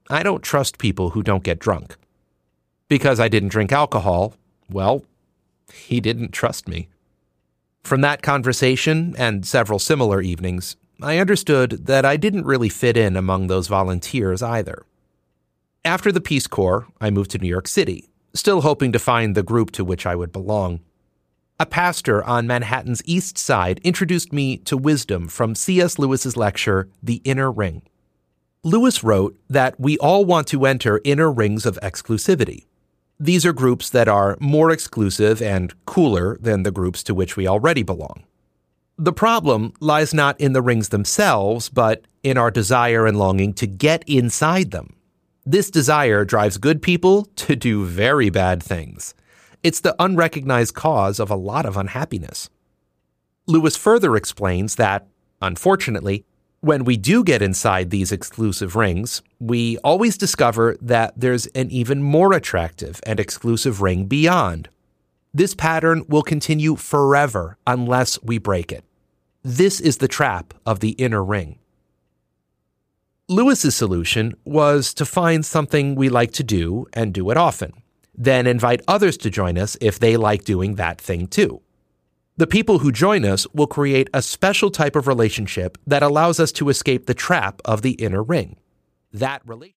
I don't trust people who don't get drunk. Because I didn't drink alcohol, well, he didn't trust me. From that conversation and several similar evenings, I understood that I didn't really fit in among those volunteers either. After the Peace Corps, I moved to New York City, still hoping to find the group to which I would belong. A pastor on Manhattan's East Side introduced me to wisdom from C.S. Lewis's lecture, The Inner Ring. Lewis wrote that we all want to enter inner rings of exclusivity. These are groups that are more exclusive and cooler than the groups to which we already belong. The problem lies not in the rings themselves, but in our desire and longing to get inside them. This desire drives good people to do very bad things. It's the unrecognized cause of a lot of unhappiness. Lewis further explains that, unfortunately, when we do get inside these exclusive rings, we always discover that there's an even more attractive and exclusive ring beyond. This pattern will continue forever unless we break it. This is the trap of the inner ring. Lewis's solution was to find something we like to do and do it often, then invite others to join us if they like doing that thing too. The people who join us will create a special type of relationship that allows us to escape the trap of the inner ring. That relationship